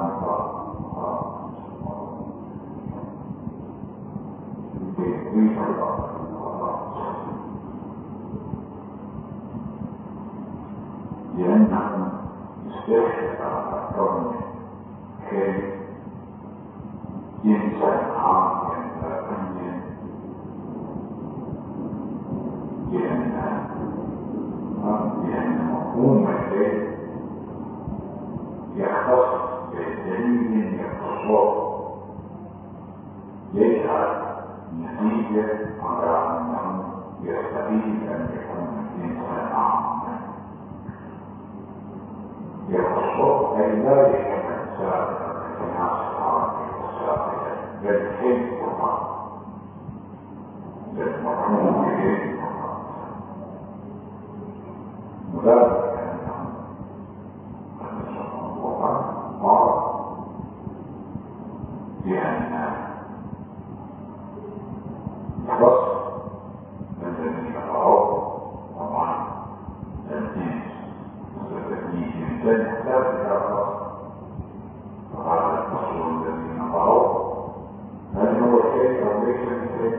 لأنه يستشعر الكون كي ينسى عاقلا باقيا، لأن مفهوم الليل يختص بدليل يختصه يجعل نتيجة على أنه يستحيل أن يكون الإنسان عاقلا يختصه، أي لا يكون سابقا في الناس العربي والسابقة بل كيف فقط للمفهوم إليه فقط، وذلك أنه قال بأن الوصف الذي يقرأه طبعا تنفيذ الإنسان يحتاج إلى الوصف، وهذا الفصل الذي نقرأه هل هو شيء أو ليس بشيء؟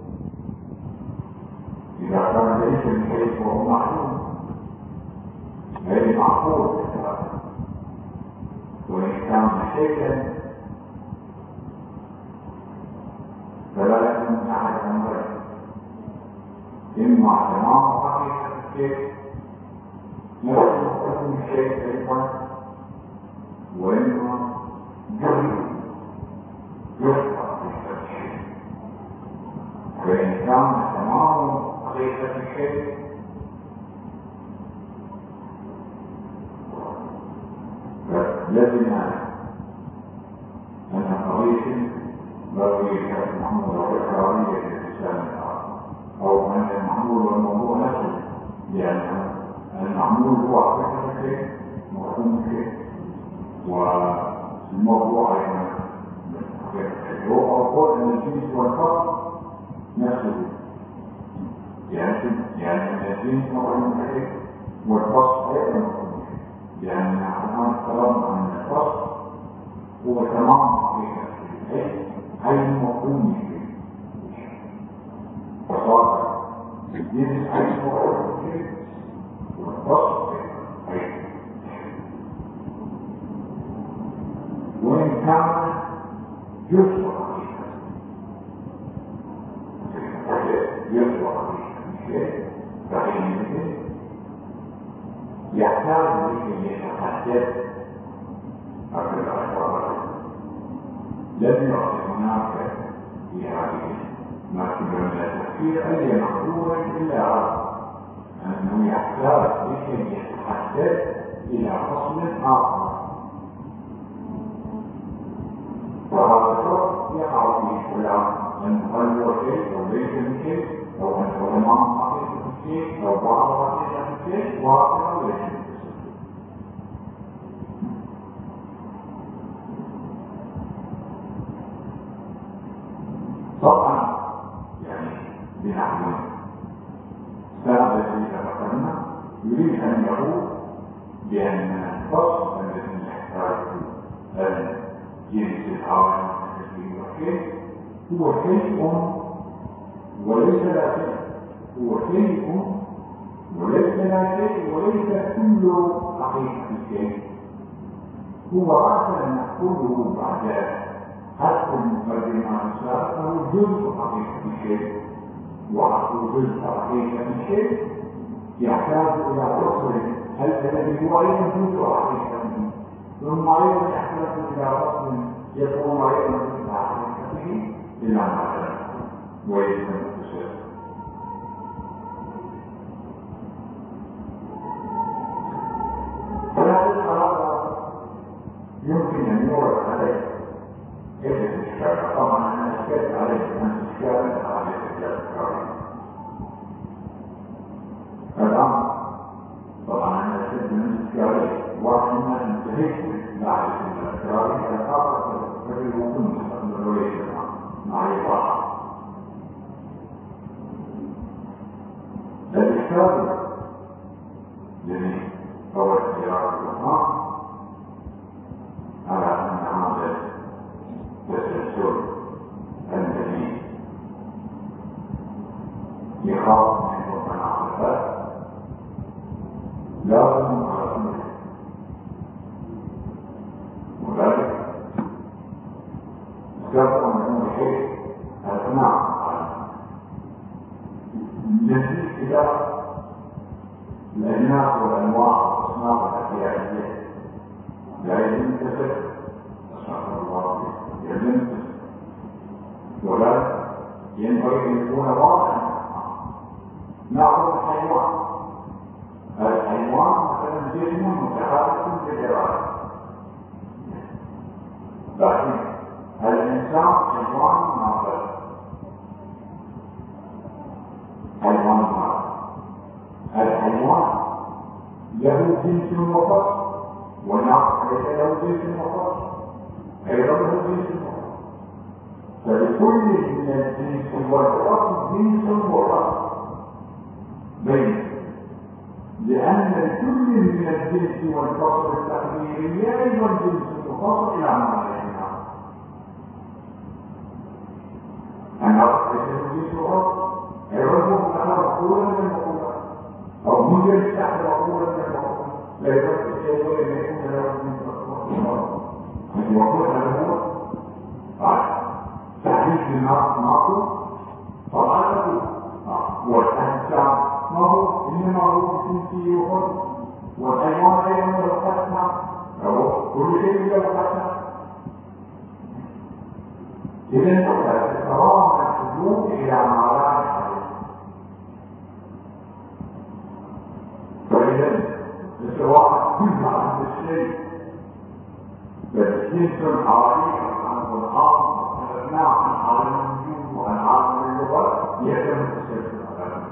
إذا كان ليس بشيء فهو معلوم غير معقول، وإن كان شيئا فلا يكون أحد أمرين، إما تمام حقيقة الشيء يحصل حكم الشيء أيضا، وإما جهل يحصل حقيقة الشيء. فإن كان تمام حقيقة الشيء فلزم أن قضية بقية المحمول والإقرارية للإسلام الآخر، أو أن المحمول والموضوع نفسه، لأن المحمول هو حقيقة الشيء مفهوم الشيء، والموضوع أيضا حقيقة الشيء، هو قول أن الجنس والفصل نفسه، يعني الجنس مفهوم الشيء والفصل أيضا مفهوم الشيء، لأن الآن تكلمنا عن الفصل هو تمام حقيقة الشيء أي مفهوم الشيء، وصار الجنس أي مفهوم الشيء والفصل أي شيء، وإن كان جزء حقيقة الشيء فحينئذ يحتاج لكي يتحدث عن الأخبار. لم يعطي هناك في هذه مركبة من التفكير أي مقدور إلا أنه يحتاج لكي يتحدث إلى فصل آخر، وهذا الفصل يقع فيه فلان أن هو شيء أو ليس بشيء، أو أن هو تمام حقيقة الشيء أو بعض حقيقة الشيء، وهكذا ليس. طبعا يعني بنحو سابق إذا ذكرنا يريد أن يقول بأن الفصل الذي يحتاج الجنس الحاوي والشيء هو شيء وليس لا شيء، هو شيء وليس لا شيء، وليس كل حقيقة الشيء، هو عسى أن نقوله بعد حتى المقدمة السابقة جزء حقيقة الشيء، وعقل جزء حقيقة الشيء يحتاج إلى فصل الذي هو أيضا جزء حقيقته، ثم أيضا يحتاج إلى فصل يكون أيضا جزء حقيقته إلى معنى ويتم التشريع. فهذا القرار يمكن أن يورد عليه كيف الإشكال؟ طبعا أنا أشكلت عليه أن الإشكال عليه الإشكال الآن طبعا أنا أشكلت من الإشكالين، واحد وليس له جنس مخصص أيضا له جنس مخصص. فلكل من الجنس والفصل جنس وفصل بين، لأن الكل من الجنس والفصل التقديري أيضا جنس وفصل إلى معنى أنا أقصد جنس وفصل يرجو أنا مقولة من المقولة أو مجرد تحت مقولة من المقولة لا يرجو أن يكون له جنس وفصل. المقولة هذا هو تعريف المعقول طبعا والأنساب ما هو إنما هو جنسي وفصل، والحيوان أيضا له قسمة كل شيء له قسمة. إذن تترام الحدود إلى معرض الحدود. فإذن السواء كل عن الشيء جنس حوالي عن الأرض وتغنى عن عالم الوجود وعن عالم اللغة يتم التسلسل على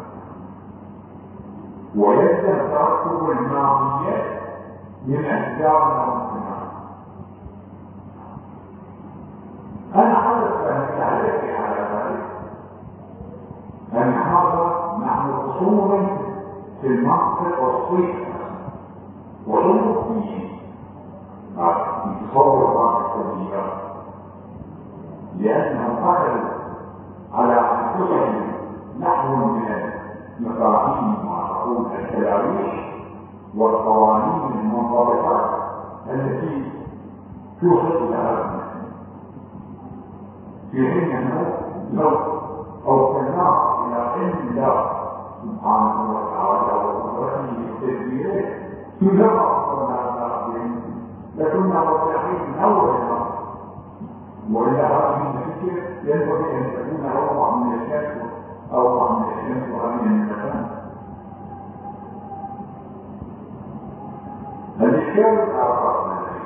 ويلزم ترتب الماضيات من أسباب الممكنات. أنا حدث أن تعرف على ذلك أن هذا نحن أصولا في المنطق والصيغ وصول فيه تصور بعض التغييرات، لأنهم أخذوا على أنفسهم نحو من المفاهيم وعقول التلاويح والقوانين المنضبطة التي توصل لها المسلم، في حين أنه لو أوصلناه إلى علم الله سبحانه وتعالى وقدرته وتدبيره تجرى لكنا مرتاحين من أول الأمر، وإلا هذه النتيجة ينبغي أن تكون أوضع من الشمس أوضع من الشمس وأمن من المكان. الإشكال الآخر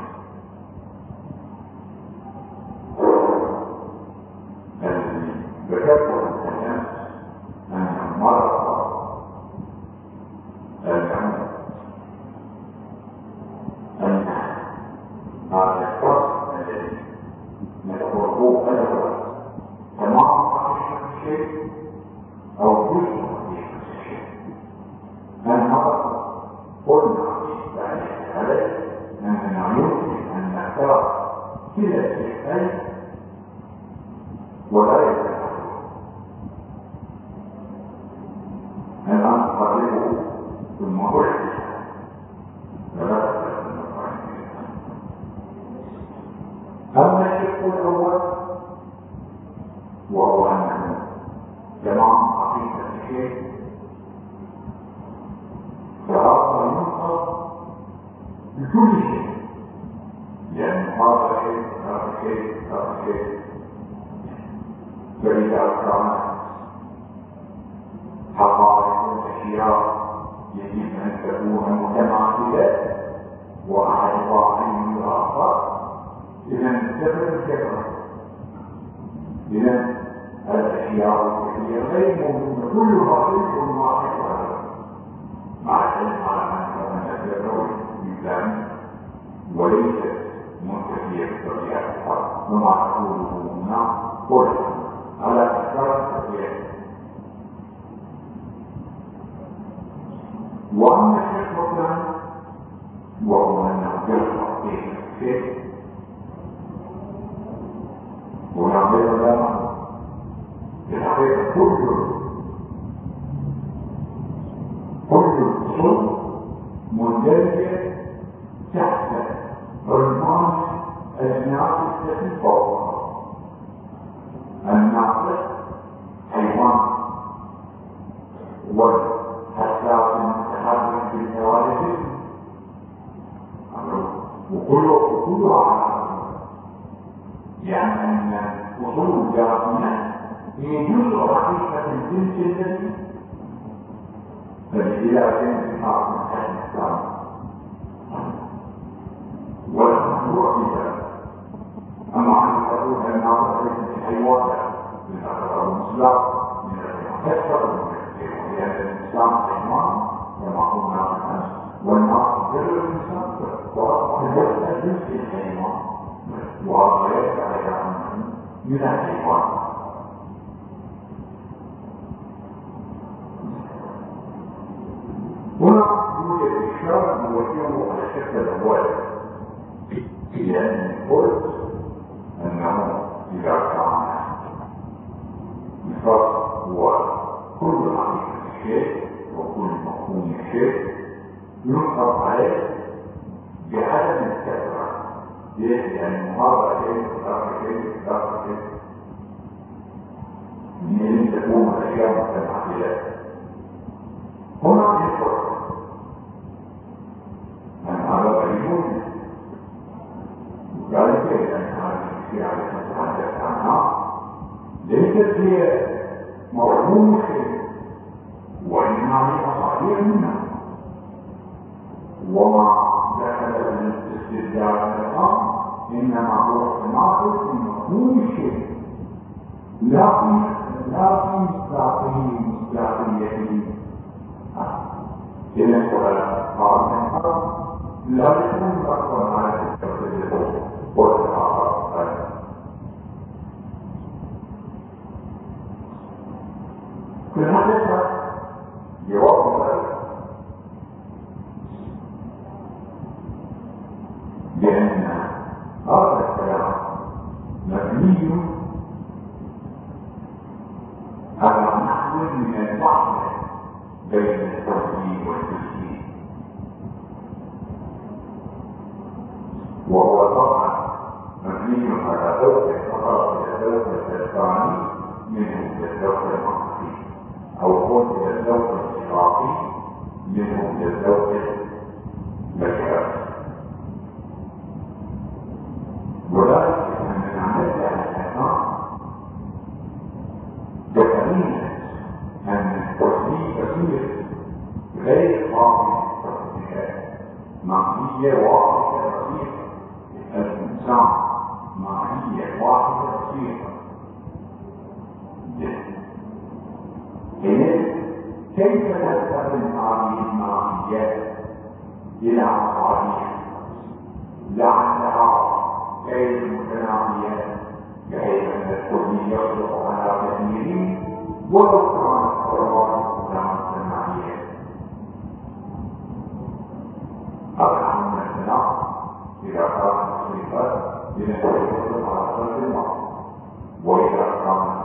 الذي ذكرته الناس أن المرض العمل أن هذا الفصل الذي نذكره أولا تمام حقيقة الشيء أو جزء حقيقة الشيء، أن هذا قلنا في ذلك عليه أننا يمكن أن نختار كلا الشيئين ولا يتناقض. الآن نقربه ثم أحدث أما الشق الأول وهو أنه تمام حقيقة الشيء، فهذا ينقض بكل شيء، لأن هذا شيء هذا شيء هذا شيء. فإذا كانت حقائق الأشياء يجب أن تكون متماثلة وأحد واحد من الآخر، إذن كثرة الكثرة، إذن الأشياء الكثيرة غير موجودة كلها شيء واحد مع العلم على أن تكون الإنسان وليست منتهية بطبيعتها وما تقوله هنا قلت على أكثر التطبيق. وأما الشيء الثاني وهو أنه يشرح فيه الشيء ونعمل لنا الحقيقة كل الأصول مندرجة تحت عنوان الناقص التي فوقها. الناقص حيوان والحساس المتحرك بالحوادث وكلها على يعني أن أصول الجاثمة هي جزء حقيقة الجنس الذي فالإله جنس حق من حيث الإسلام والمشروع في ذلك. أما أن تقول أن هذا ليس حيوانات من أكثر المسلم من الكثر لأن الإسلام حيوان كما قلنا بالأمس والناس غير الإنسان وأصبح يحتاج جزء الحيوان وهذا يبتعد عنه من الحيوان. هنا يوجد إشارة موجهة على شكل الأول، لأن قلت أنه إذا كان نفاق هو كل حقيقة الشيء وكل مفهوم الشيء ينقض عليه بعدم الكثرة، لأن هذا شيء وذاك شيء من أن تكون أشياء متماثلة. هنا يفرق أن هذا غريب، وذلك لأن هذه الأشياء التي نتحدث عنها ليست هي مفهوم الشيء، وإنما هي أصالية منها، وما دخل في الاستدلال الآن إنما هو تناقض في مفهوم الشيء لا في مصداقيته. إذا السؤال لا يكون مقصودا على التوحيد والتعارض. في الحقيقة جواب ذلك لأن هذا الكلام مبني على نحو من الوحدة بين التوحيد والتشريع، وهو طبعا مبني على ذوق فقط الذوق الثاني منه للذوق المنطقي، أو قلت للذوق الاشتراكي منه للذوق المجازي. وذلك أننا نرجع الآن بقرينة أن التوحيد كثير غير قابل للتوحيد، معنية واحدة بسيطة، الإنسان معنية واحدة بسيطة. كيف تستخدم هذه المعنيات إلى مصالح لعلها غير متناهية، بحيث أن الكل يصلح على تأميره ولو كان القرآن لا متناهية. طبعا من الكلام إذا كان مصرفا لنتوجه على فرد المرء، وإذا كان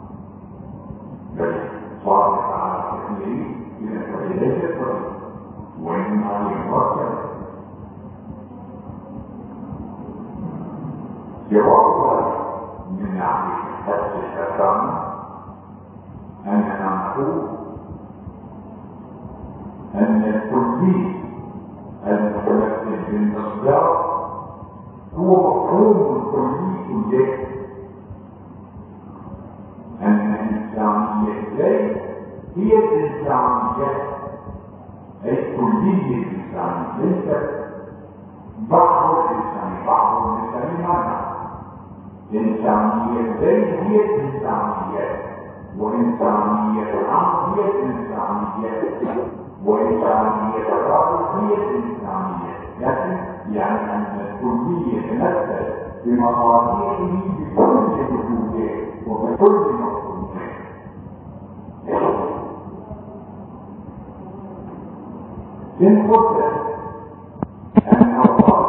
صالح على تأميره لنتوجه ليس الفرد وإنما يمرتب. جواب من ناحية حفظ الأحكام أننا نقول أن الكلي المتمثل بالمصدر هو مفهوم الكلي كله، أن الإنسانية إليه هي الإنسانية، أي كلية الإنسانية، ليست بعض الإنسان معنى. إنسانية إليه هي الإنسانية، وإنسانية العام هي الإنسانية، وإنسانية الرجل هي الإنسانية، يعني أن الكلية تمثل بمصالحه بكل وجوده وبكل مفهومه. إن قلت أن الله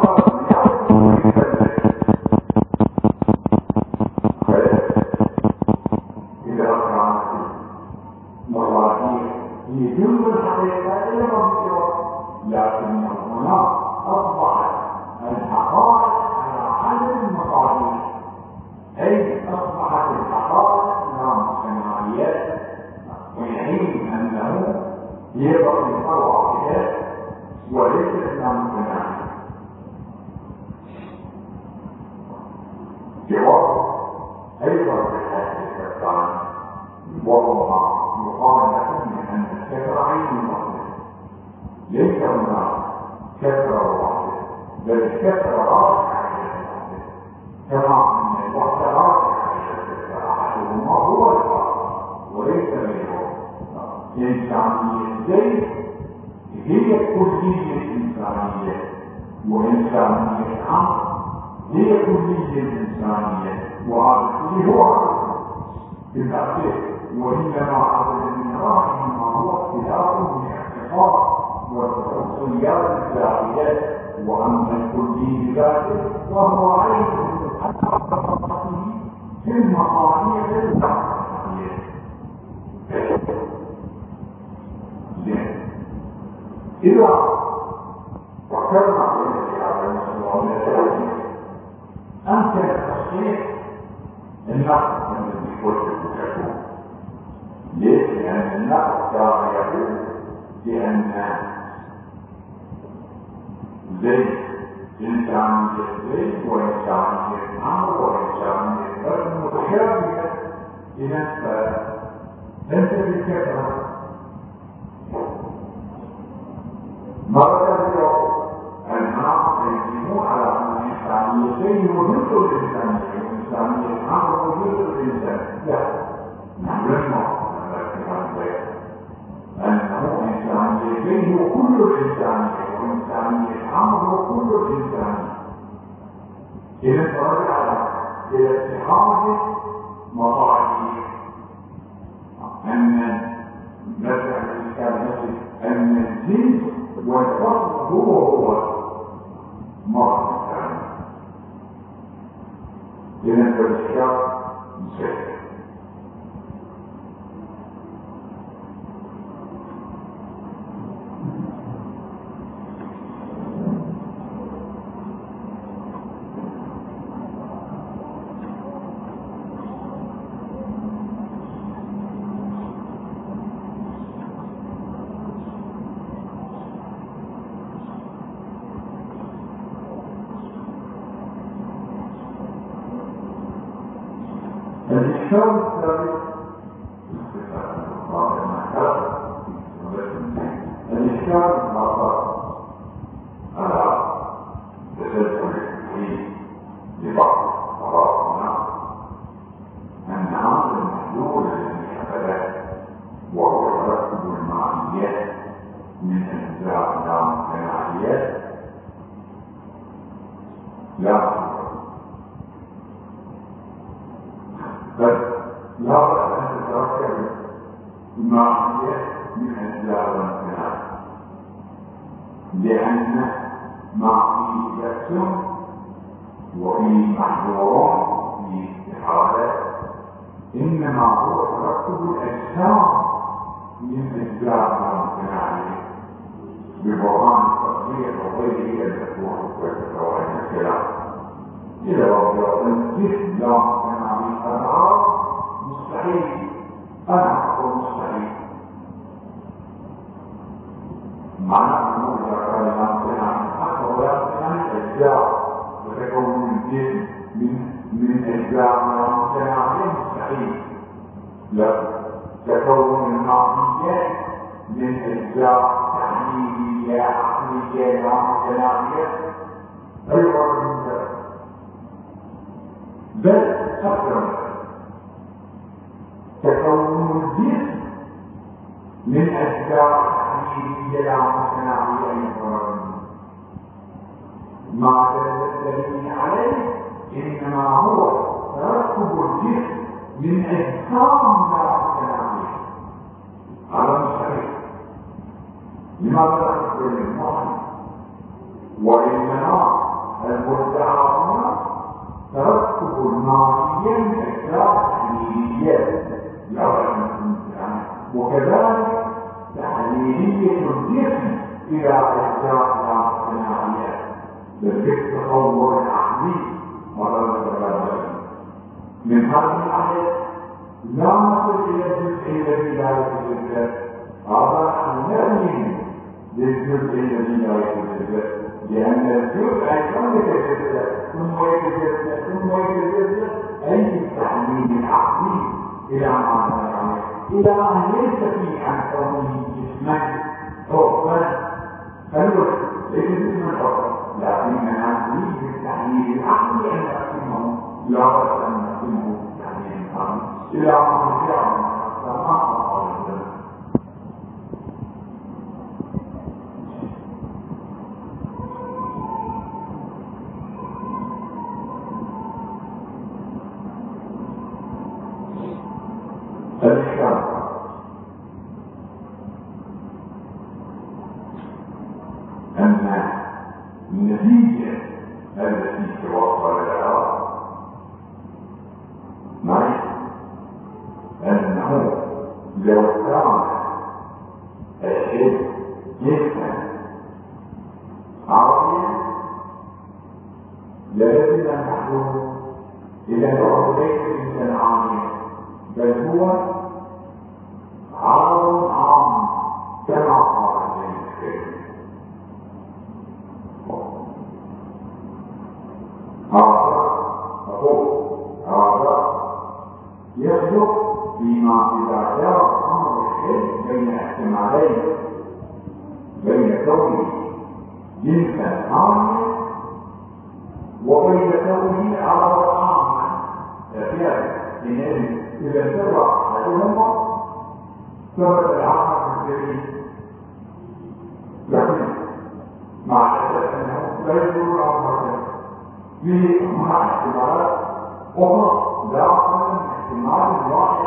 يجوز الحقيقة إلى مبشرة، لكن هنا أصبحت الحقائق على عدد المصادر، أي أصبحت الحقائق نعم سماعيات، في حين أنه يبقى واحدة وليست نعم سماعية. جواب أيضا في الحديث الثاني وهو يقال لكم أن الكثرة عين واحدة، ليس هناك كثرة واحدة، بل الكثرة راجعة إلى الوحدة، كما أن الوحدة راجعة إلى الكثرة، أحدهما هو الآخر وليس غيره. الإنسانية هي كلية الإنسانية، وإنسانية عامة هي كلية الإنسانية، وهذا الكلي هو عدد بالتأكيد، وإنما عدد المراحل ما هو اختلاف من الاعتقاد والتفصيلات الذاتية، وأما الكلي بذاته وهو عين في المقامية الذاتية. إذا فكرنا في هذا الموضوع أمكن التصحيح النقد من الكل المكتوب. ليش؟ لأن النقد كان يقول بأن زيد إنسانية زيد وإنسانية عمرو وإنسانية رجل متشابهة. إذا فأنت بالكثرة مرة اليوم الناس يجيبون على أن الإنسانيتين وجزء الإنسانية والإنسانية عمرو وجزء الإنسان. لا، نحن نعلم أنه إنسانيتين وكل الإنسانية والإنسانية عمرو وكل الإنسانية. إذا فرجع إلى اتخاذ مطاعيم أن نرجع للإشكال نفسه أن الجنس والفصل هو مرة ثانية. إذا فالإشكال مسيح. الإشكال الثالث الإشكال الآخر على تسلسل التكوين لبعض أراضينا أن هذا المحلول الذي حدث وهو ترتب المعيات من أجزاء اللامتناهيات لا بل لا بد أن تتركب المعية من أجزاء الانتهاء، لأن معية وفي محظور في استحالة إنما هو تركب الأجسام من أجزاء الانتهاء ببرهان التصوير وغيره الفتوح والفتوح الكلام. إذا ربط الجسم لا الأرعاب مستحيل، أنا أقول مستحيل. معنى أنه إذا كان الإنسان حتى ولا أجزاء وتكون الجسم من أجزاء متناهية مستحيل. لا، تكون المعصية من أجزاء تحليلية عقلية لا متناهية أيضا من ذلك، بل أكثر تكون الجسم من أجزاء تحليلية لا متناهية أيضا. ما دل عليه إنما هو تركب الجسم من أجسام لا متناهية. هذا مستحيل. لماذا تركب المعنى؟ وإنما المدعى هنا تركب الماضية من أجزاء تحليلية وكذلك تحليلية الجسم إلى أجزاء لا متناهية بالتصور العقلي مرة تبادل. من هذه الآية لا نصل إلى الجزء الذي لا يتجدد، هذا نعني للجزء الذي لا يتجدد، لأن الجزء أيضا يتجدد ثم يتجدد أي التحليل العقلي إلى معنى إلى أن ليس في عن كونه جسما حرا فليس ليس جسما حرا، لكننا نريد بالتحليل العقلي أن نقسمه لا بد أن نقسمه تحليل عقلي إلى معنى لازم أن نحكم إلى أنه ليس إنسان عامل، بل هو عرض عام كما قال ابن الكريم. هذا يخلق فيما إذا جاء أمر الشيء بين احتمالين، بين كونه جنسا عاملا وبين كونه عرض عاما. إذا انتبه أحدهما ثبت العقل الجديد، لكن مع الأسف أنه لا يدور عن فيه مع احتمالات أخرى لا أقل من احتمال واحد،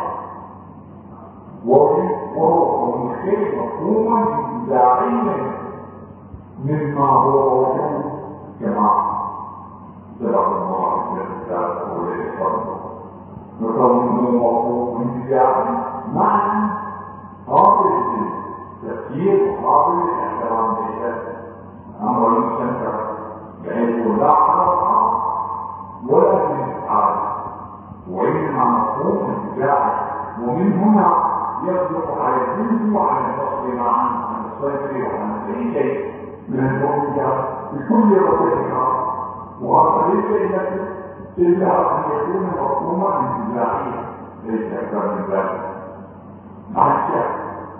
وهو مشكلة مفهوما انتزاعيا مما هو موجود كما سبق الله في الكتاب والإسلام. نكون مفهوم انتزاعي معنى قابل للتفكير وقابل للاحترام بالذات، أمر مستنكر بحيث لا عرض ولا انتقال، وإنما مفهوم انتزاعي. ومن هنا يصدق على الجنس وعلى الفصل معا عن السيطرة وعن أي شيء من الموجودات بكل وجهها، وهذا ليس إلا أن يكون مفهوما انتزاعيا ليس أكثر من ذلك. مع الشك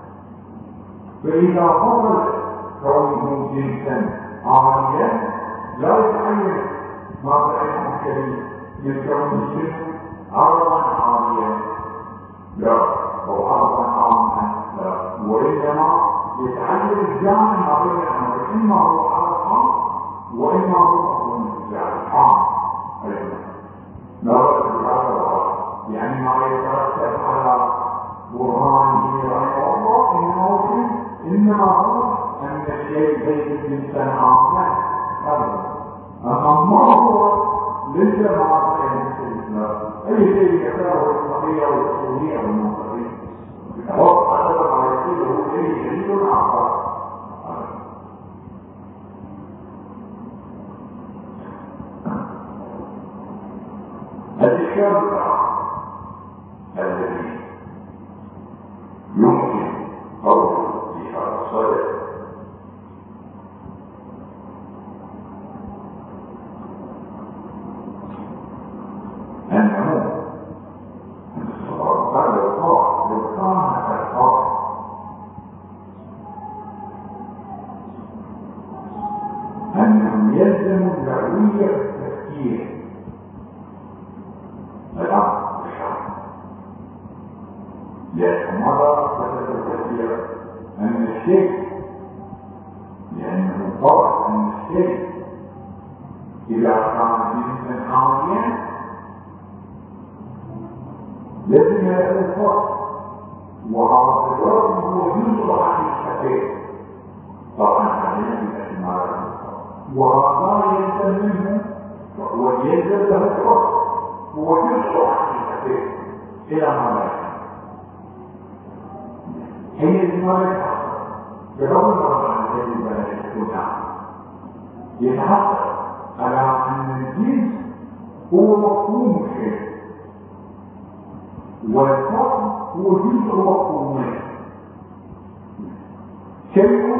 فإذا فضل كونه جنسا عمليا لا يتعين ما بين الكريم من كون الجنس عرضا عاميا، لا، أو عرضا عاما لا، وإنما يتعين الجامع ما بين الأمر، إما هو عرض عام وإما هو مفهوم انتزاعي عام أيضا. لا بأس بهذا، يعني ما يترتب على برهانه رحمه الله إنما هو أن الشيء ليس جنسا عاما أبدا. أما ما هو ليس مع الإسلام أي شيء يكره الفقيه والأصولية والمنطقية يتوقع سبب على الشيء هو شيء جديد آخر. الإشكال الذي يمكن قوله في هذا الصدد أنه قال لو كان القاضي أنه يلزم ضرورية التفكير لأن مضى فسد كثيرا أن الشيء، لأنه طبع أن الشيء إذا كان جنسا عاميا لازم يكون فرق، وهذا الفرق هو جزء عن الحقيقة طبعا علينا بالاحتمال، وهذا يلزم منه ويلزم له الفرق هو جزء عن الحقيقة إلى ما لا حين المال بغض عن هذه البلد يتحقق على أن الجنس هو مفهوم الشيء والفصل هو جزء مفهومين، شيء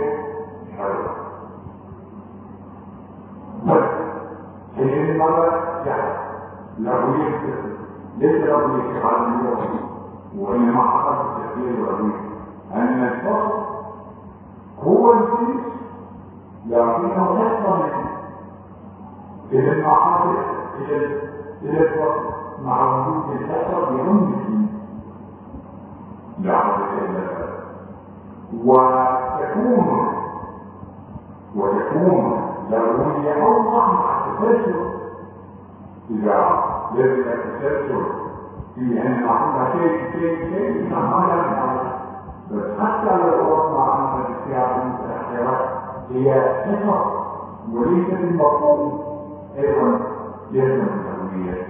بس حين المال له يكتب ليس له يكتب على اليوم، وإنما حصل التفكير والعلم أن الفصل هو الجنس لكنه يحصل إلى المعارف إلى الفصل مع وجود الفصل يهم الجنس لا حدث إلا ذلك، وتكون ضرورية أوضح مع التسلسل إذا لازم التسلسل في أن نعمل شيء ما يعمل، بس حتى لو وصلنا عن الاشياء المتأخرة هي صفة وليست المفهوم أيضا يلزم التنوير.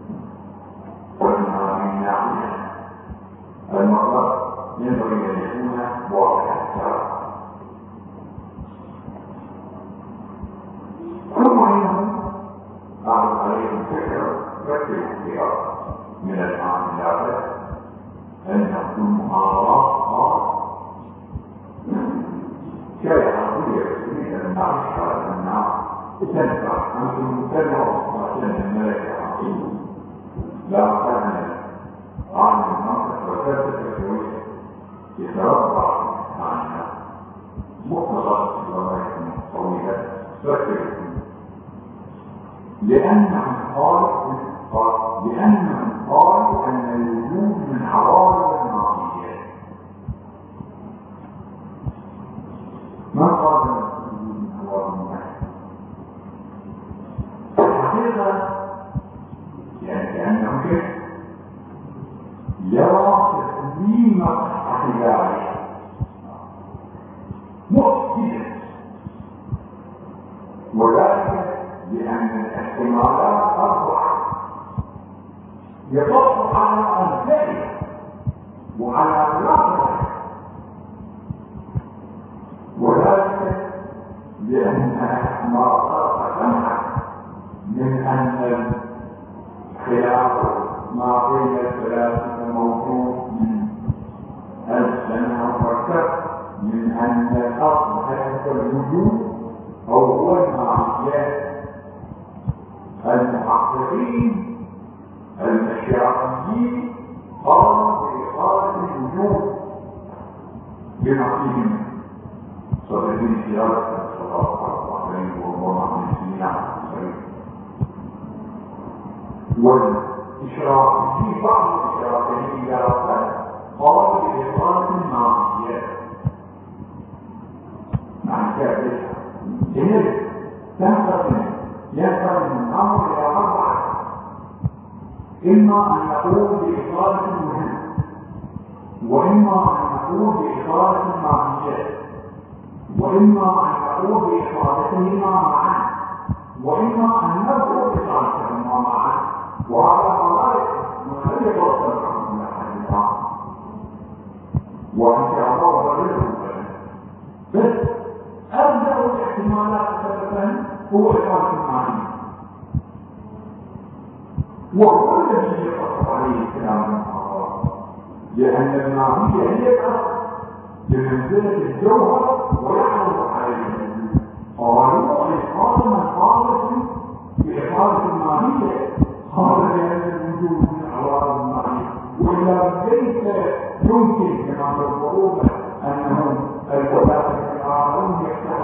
قلنا من ناحية المطلب ينبغي أن يكون واضحا ثم إنه الفكرة ركبوا فيها من العاملات أن المحاضرات كالعربية تريد أن نعرف أنها تنفع أنتم متبعوا عشان الملكة عقيمة لا أخذنا عن المنطقة وثالثة كويسة يتربع عنها مختصر وغير طويلة فكرة لأنهم قالوا أن الوجود من عوارض المعصية ما قال الوجود من عوارض المعصية الحقيقة يعني كأنهم كيف يرى تسليم احتجاجه مؤكدا وذلك لأن الاحتمالات أربعة يطلق على أمثالها وعلى أغلاقها وذلك لأنها ما صار سمحا من أن الخلاف ما بين الثلاثة موجود من 1000 سنة وأكثر من أن الأصل حيث الوجود أو هو المعيات المحققين الاشياعيين قاموا بإقامة الوجود بنصيبهم صدقين سيارة صلى الله عليه وسلم سنين والإشراق في بعض الإشراقين إلى ربنا قاموا بإقامة المعيات مع ذلك إنه ينقسم الأمر إلى أربعة إما أن يقول بإقامة الوجود وإما أن يقول بإقامة المعيات وإما أن يقول بإقامتهما معا وإما أن نبدأ بإقامتهما معا وهذا قضايا مختلف وصل من أحد الآخر وإن شاء الله ضرره بس أبدأ الاحتمالات سببا هو إقامة المعاني وهو الذي يقص عليه الكلام من الله لأن المعانية هي الأصل بمنزلة الجوهر ويعرض عليه الوجود قالوا إقامة خالص بإقامة المعانية خارج هذا الوجود من عوارض المعانية وإلا ليس يمكن كما تذكرون أنه الثلاثة الآخرون